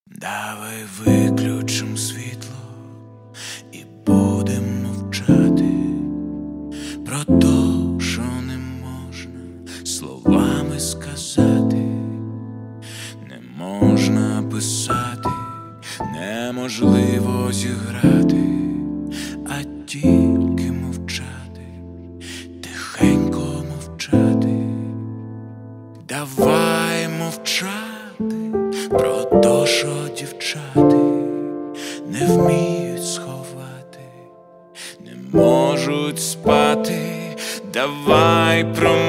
Давай виключим світло і будем мовчати про то, що не можна словами сказати, не можна писати, неможливо зіграти, а тільки мовчати, тихенько мовчати. Давай мовчати про то, що дівчати не вміють сховати, не можуть спати. Давай про